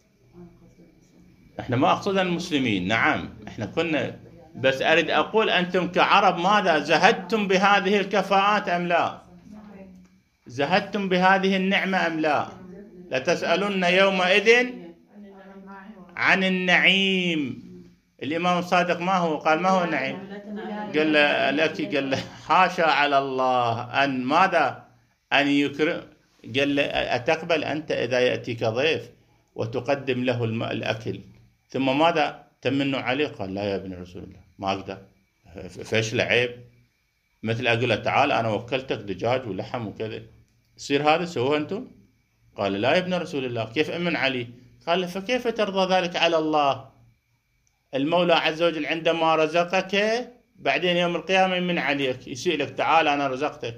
احنا ما اقصد المسلمين، نعم احنا كنا، بس اريد اقول انتم كعرب ماذا؟ زهدتم بهذه الكفاءات ام لا؟ زهدتم بهذه النعمه ام لا؟ لتسالن يومئذ عن النعيم. الامام الصادق ما هو قال؟ ما هو النعيم؟ قال له حاشا على الله ان ماذا؟ ان يكرم. قال له اتقبل انت اذا ياتيك ضيف وتقدم له الاكل ثم ماذا؟ تمن عليه؟ قال لا يا ابن رسول الله ما اقدر. فايش العيب؟ مثل اقول له تعال انا وكلتك دجاج ولحم وكذا، يصير هذا سووه انتم؟ قال لا يا ابن رسول الله كيف امن علي؟ قال له فكيف ترضى ذلك على الله؟ المولى عز وجل عندما رزقك بعدين يوم القيامه يمن عليك، يسيء لك تعال انا رزقتك،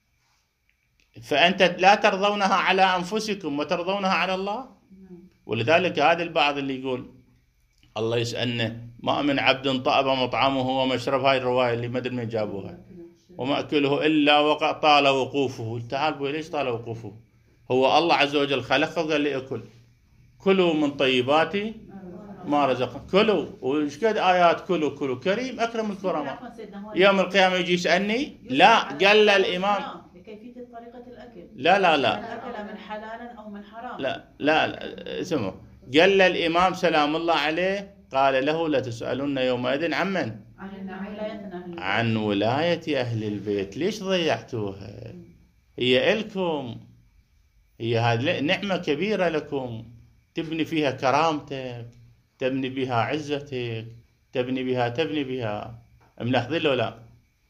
فانت لا ترضونها على انفسكم وترضونها على الله. ولذلك هذا البعض اللي يقول الله يسألنا ما من عبد طأب مطعمه ومشرب، هاي الرواية اللي ما ادري من جابوها، ومأكله إلا وقع طال وقوفه. تعال بوي ليش طال وقوفه؟ هو الله عز وجل خلقه وقال لي أكل، كلوا من طيبات ما رزقكم، كلوا. وش قد آيات كلوا كريم أكرم الكرماء. يوم القيامة يجي يسألني لا، قال الإمام كيفية طريقة الأكل. لا لا لا أكل من حلال أو من حرام. لا اسمه قال الإمام سلام الله عليه، قال له لتسألن يومئذ عن من؟ عن ولاية أهل البيت. ليش ضيعتوها؟ هي إلكم، هي هذه نعمة كبيرة لكم، تبني فيها كرامتك، تبني بها عزتك، تبني بها ملاحظين له لا؟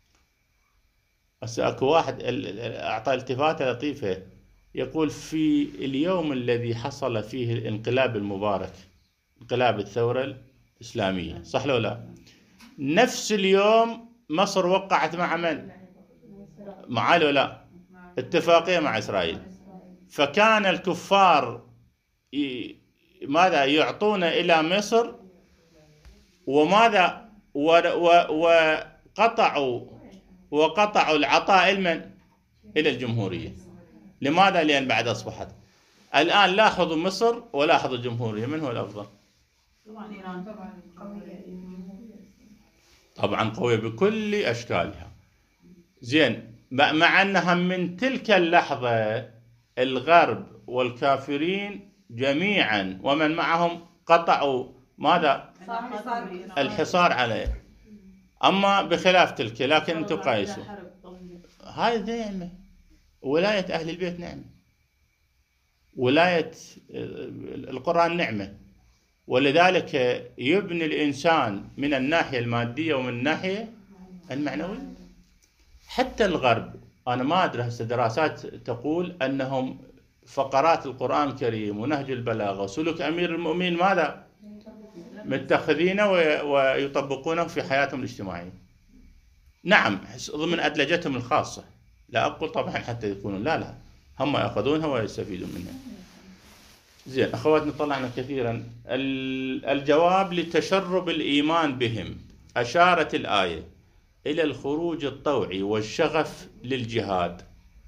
بس اكو واحد اعطى التفاتة لطيفة، يقول في اليوم الذي حصل فيه الانقلاب المبارك، انقلاب الثورة الإسلامية، صح لو لا؟ نفس اليوم مصر وقعت مع من؟ معاه لو لا؟ اتفاقية مع إسرائيل. فكان الكفار ماذا يعطون إلى مصر، وماذا وقطعوا العطاء إلى الجمهورية. لماذا؟ لأن بعد أصبحت الآن لاحظوا مصر ولاحظوا الجمهورية، من هو الأفضل؟ طبعا قوية بكل أشكالها. زين، مع أنها من تلك اللحظة الغرب والكافرين جميعا ومن معهم قطعوا ماذا؟ الحصار عليه. أما بخلاف تلك، لكن أنتم قايسوا هاي نعمة، ولاية أهل البيت نعمة، ولاية القرآن نعمة، ولذلك يبني الإنسان من الناحية المادية ومن الناحية المعنوية. حتى الغرب، أنا ما أدري هسه دراسات تقول أنهم فقرات القرآن الكريم ونهج البلاغة وسلوك أمير المؤمنين ماذا؟ متخذينه ويطبقونه في حياتهم الاجتماعية. نعم ضمن أدلجتهم الخاصة، لا أقول طبعا حتى يكونوا، لا هم يأخذونها ويستفيدون منها. زين أخواتنا، طلعنا كثيرا. الجواب لتشرب الإيمان بهم، أشارت الآية إلى الخروج الطوعي والشغف للجهاد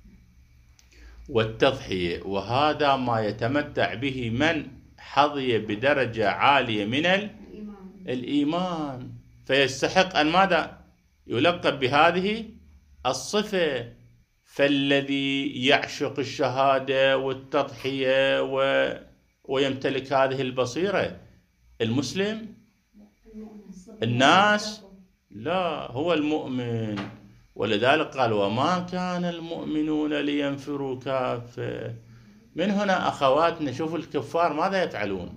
والتضحية، وهذا ما يتمتع به من حظي بدرجة عالية من الإيمان، فيستحق أن ماذا؟ يلقب بهذه الصفة. فالذي يعشق الشهادة والتضحية ويمتلك هذه البصيرة المسلم، الناس لا، هو المؤمن. ولذلك قال وما كان المؤمنون لينفروا كافة. من هنا أخواتنا شوفوا الكفار ماذا يفعلون.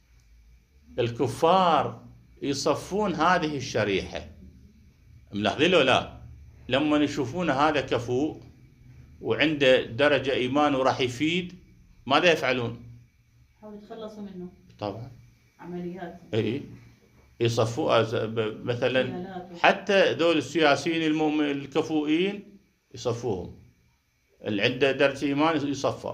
الكفار يصفون هذه الشريحة، ملاحظين له لا؟ لما يشوفون هذا كفؤ وعنده درجة إيمان وراح يفيد، ماذا يفعلون؟ حاولوا يتخلصوا منه طبعا عمليات. يصفوا مثلا حتى ذول السياسيين الكفؤين يصفوهم. اللي عنده درجة إيمان يصفى،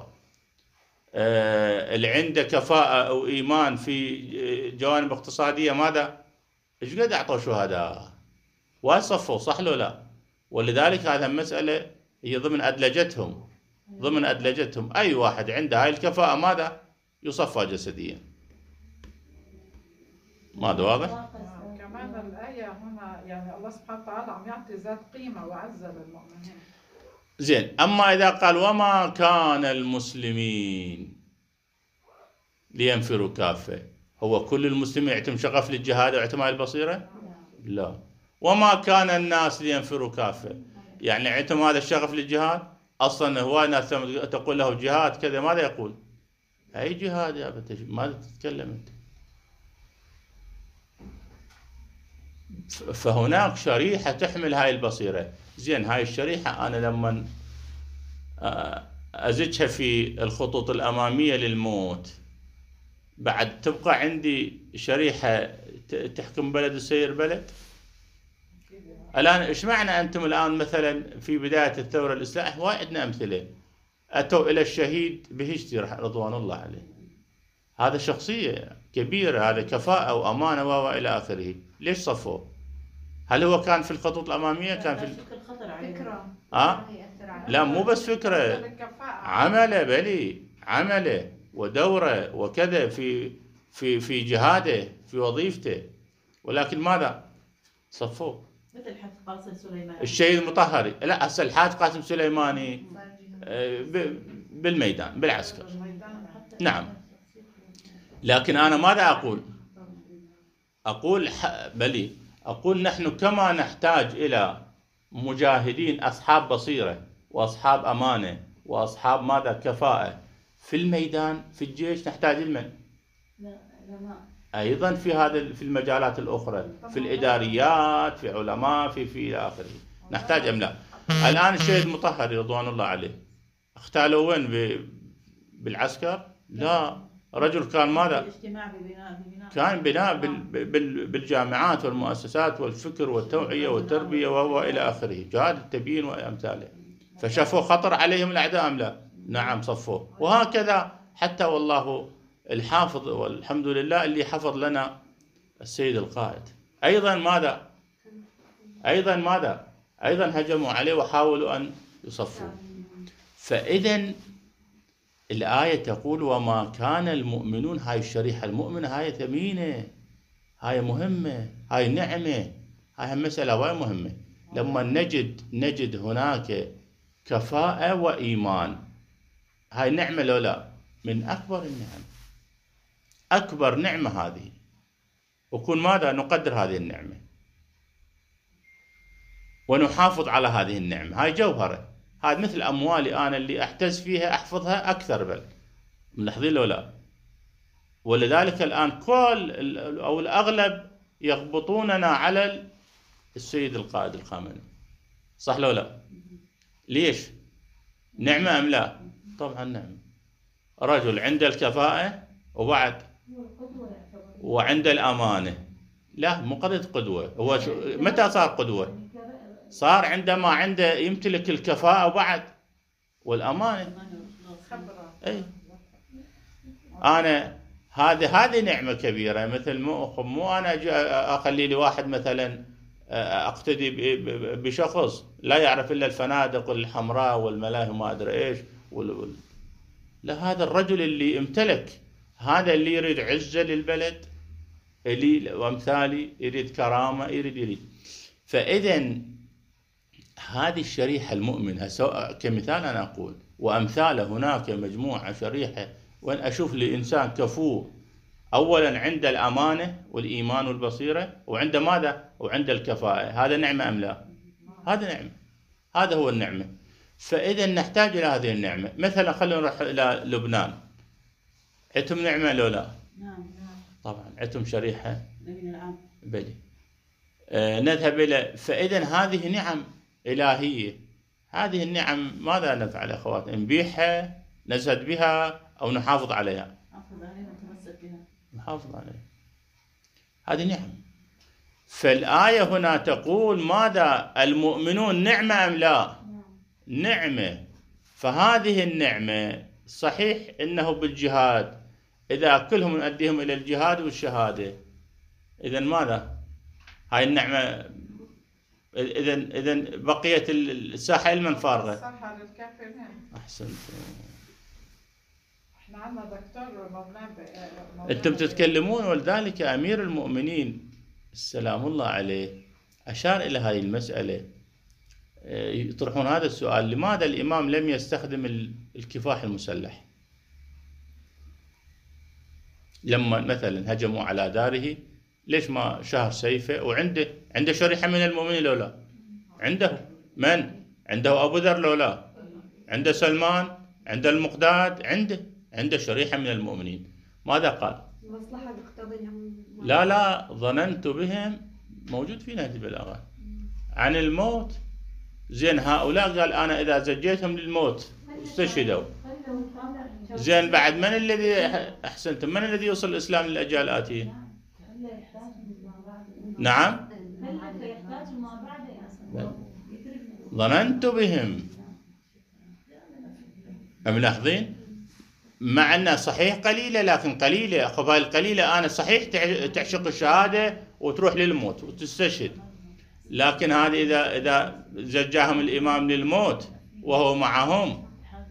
اللي عنده كفاءة أو إيمان في جوانب اقتصادية ماذا؟ إيش قد أعطوا شهداء وصفوا، صح لو لا؟ ولذلك هذا مسألة هي ضمن أدلجتهم. أي واحد عنده هاي الكفاءة ماذا؟ يصفى جسديا. ماذا واضح؟ كمان الآية هنا يعني الله سبحانه وتعالى عم يعطي ذات قيمة وعزة للمؤمنين. زين، أما إذا قال وما كان المسلمين لينفروا كافة، هو كل المسلمين يعتم شغف للجهاد واعتماء البصيرة؟ لا. وما كان الناس لينفروا كافة، يعني عندهم هذا الشغف للجهاد. أصلا هو ناس تقول له جهاد كذا، ماذا يقول؟ أي جهاد يا بنت، ماذا تتكلم أنت؟ فهناك شريحة تحمل هاي البصيرة. زين، هاي الشريحة أنا لما أزجها في الخطوط الأمامية للموت، بعد تبقى عندي شريحة تحكم بلد وسير بلد. الآن إيش معنى أنتم الآن مثلا في بداية الثورة الإسلامية، وايد أمثلة، أتوا إلى الشهيد بهجتي رضوان الله عليه، هذا شخصية كبيرة، هذا كفاءة وأمانة وإلى آخره. ليش صفوه؟ هل هو كان في الخطوط الأمامية؟ كان في فكرة. لا، مو بس فكرة، عمله ودوره وكذا في جهاده في وظيفته، ولكن ماذا؟ صفوه. مثل حاج قاسم سليماني، الشهيد المطهري. لا، هسه الحاج قاسم سليماني بالميدان بالعسكر. نعم. لكن أنا ماذا أقول بلي أقول نحن كما نحتاج إلى مجاهدين أصحاب بصيرة وأصحاب أمانة وأصحاب ماذا كفاءة في الميدان في الجيش، نحتاج المن أيضا في المجالات الأخرى، في الإداريات، في علماء، في إلى آخره. نحتاج أم لا؟ الآن الشهيد مطهري رضوان الله عليه اختالوا وين؟ بالعسكر؟ لا، رجل كان ماذا؟ كان بناء بالجامعات والمؤسسات والفكر والتوعية والتربية وإلى آخره، جهاد التبيين وأمثاله. فشافوا خطر عليهم الأعداء أم لا؟ نعم صفوه. وهكذا حتى والله الحافظ والحمد لله اللي حفظ لنا السيد القائد أيضا ماذا؟ أيضا هجموا عليه وحاولوا أن يصفوا. فإذا الآية تقول وما كان المؤمنون، هاي الشريحة المؤمنة هاي ثمينة، هاي مهمة، هاي نعمة، هاي مسألة وايد مهمة. لما نجد هناك كفاءة وإيمان، هاي نعمة لو لا؟ من أكبر النعم، أكبر نعمة هذه. وكون ماذا؟ نقدر هذه النعمة ونحافظ على هذه النعمة. هاي جوهرة، هذا مثل أموالي أنا اللي أحتز فيها أحفظها أكثر، بل ملاحظين لو لا؟ ولذلك الآن كل أو الأغلب يغبطوننا على السيد القائد الخامنئي، صح لو لا؟ ليش؟ نعمة أم لا؟ طبعا نعمة. رجل عنده الكفاءة وبعد وعنده الأمانة. لا، مو قضية قدوة. هو متى صار قدوة؟ صار عندما عنده يمتلك الكفاءة وبعد والأمانة. أي أنا هذه نعمة كبيرة. مثل مو أنا أخلي لي واحد مثلا أقتدي بشخص لا يعرف إلا الفنادق الحمراء والملاهي وما أدري إيش لا، هذا الرجل اللي امتلك، هذا اللي يريد عزة للبلد، اللي وامثالي يريد كرامة، يريد. فإذا هذه الشريحة المؤمنة كمثال أنا أقول، وأمثال هناك مجموعة شريحة، وأن أشوف لإنسان كفو أولا عند الأمانة والإيمان والبصيرة، وعند ماذا؟ وعند الكفاءة. هذا نعمة أم لا؟ هذا نعمة، هذا هو النعمة. فإذا نحتاج إلى هذه النعمة. مثلا خلينا نروح إلى لبنان، عندهم نعمة لو لا؟ نعم طبعا عندهم شريحة بلي. نذهب إلى، فإذا هذه نعم إلهية. هذه النعم ماذا نفعل أخوات؟ نبيعها، نزهد بها، أو نحافظ عليها؟ نحافظ عليها. هذه نعم. فالآية هنا تقول ماذا؟ المؤمنون نعمة أم لا؟ نعمة. فهذه النعمة صحيح إنه بالجهاد، إذا كلهم نؤديهم إلى الجهاد والشهادة، إذن ماذا؟ هاي النعمة إذا بقيت الساحة لمن فارغة؟ الساحة للكافرين. أحسنت. احنا عندنا دكتور مولانا أنتم تتكلمون، ولذلك أمير المؤمنين السلام الله عليه أشار إلى هذه المسألة. يطرحون هذا السؤال: لماذا الإمام لم يستخدم الكفاح المسلح؟ لما مثلا هجموا على داره، ليش ما شهر سيفه؟ وعنده شريحة من المؤمنين لو لا؟ عنده من؟ عنده أبو ذر لو لا؟ عنده سلمان، عنده المقداد، عنده شريحة من المؤمنين. ماذا قال؟ المصلحة تقتضي لهم. لا ظننت بهم، موجود في نهج البلاغة عن الموت. زين هؤلاء قال أنا إذا زجيتهم للموت استشهدوا. زين بعد من الذي أحسنتم؟ من الذي يوصل الإسلام للأجيال الآتية؟ نعم. ظننت بهم. ملاحظين؟ مع أنها صحيح قليلة، لكن قليلة. قبائل قليلة أنا صحيح تعشق الشهادة وتروح للموت وتستشهد، لكن هذه إذا زجاهم الإمام للموت وهو معهم،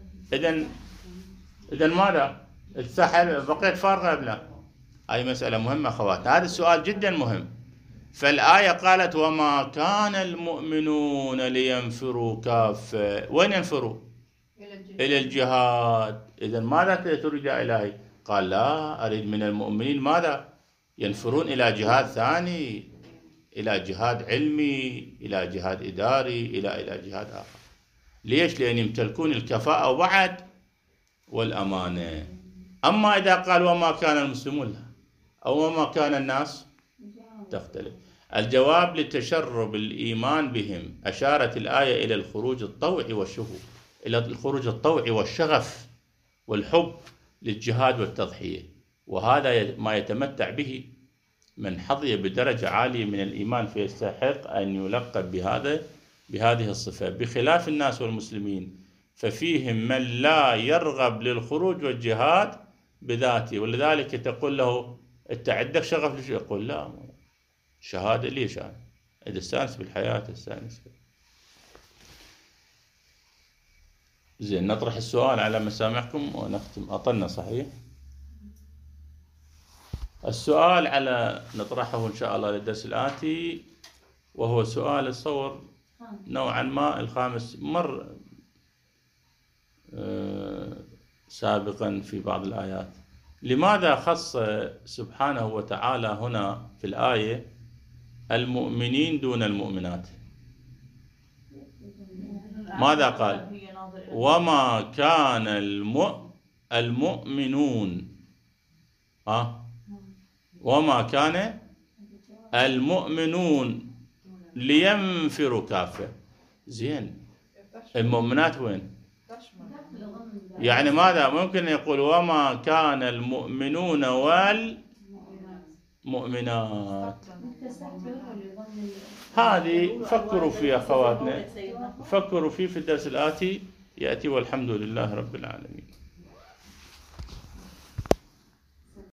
إذن ماذا؟ الساحة بقيت فارغة أم لا؟ هاي مسألة مهمة أخوات، هذا السؤال جدا مهم. فالآية قالت وما كان المؤمنون لينفروا كافة. وين ينفروا؟ إلى الجهاد. إذا ماذا تريد يا إلهي؟ قال لا، أريد من المؤمنين ماذا؟ ينفرون إلى جهاد ثاني، إلى جهاد علمي، إلى جهاد إداري، إلى جهاد آخر. ليش؟ لأن يمتلكون الكفاءة وبعد والأمانة. أما إذا قال وما كان المسلمون لا، أو وما كان الناس، تختلف. الجواب لتشرب الإيمان بهم. أشارت الآية إلى الخروج الطوعي والشغف، إلى الخروج الطوعي والشغف والحب للجهاد والتضحية، وهذا ما يتمتع به من حظي بدرجة عالية من الإيمان، فيستحق أن يلقب بهذه الصفة، بخلاف الناس والمسلمين ففيهم من لا يرغب للخروج والجهاد بذاته. ولذلك تقول له أنت عندك شغف ليش؟ يقول لا، شهادة ليش أنا؟ إذا استانس بالحياة استانس. زين، نطرح السؤال على مسامعكم ونختم. أطلنا صحيح؟ السؤال على نطرحه إن شاء الله للدرس الآتي، وهو سؤال الصور نوعا ما الخامس، مر سابقا في بعض الآيات. لماذا خص سبحانه وتعالى هنا في الآية المؤمنين دون المؤمنات؟ ماذا قال؟ وما كان المؤمنون وما كان المؤمنون لينفروا كافة. زين، المؤمنات وين؟ يعني ماذا ممكن يقول وما كان المؤمنون والمؤمنات؟ هذه فكروا فيها أخواتنا، فكروا فيه في الدرس الآتي يأتي، والحمد لله رب العالمين.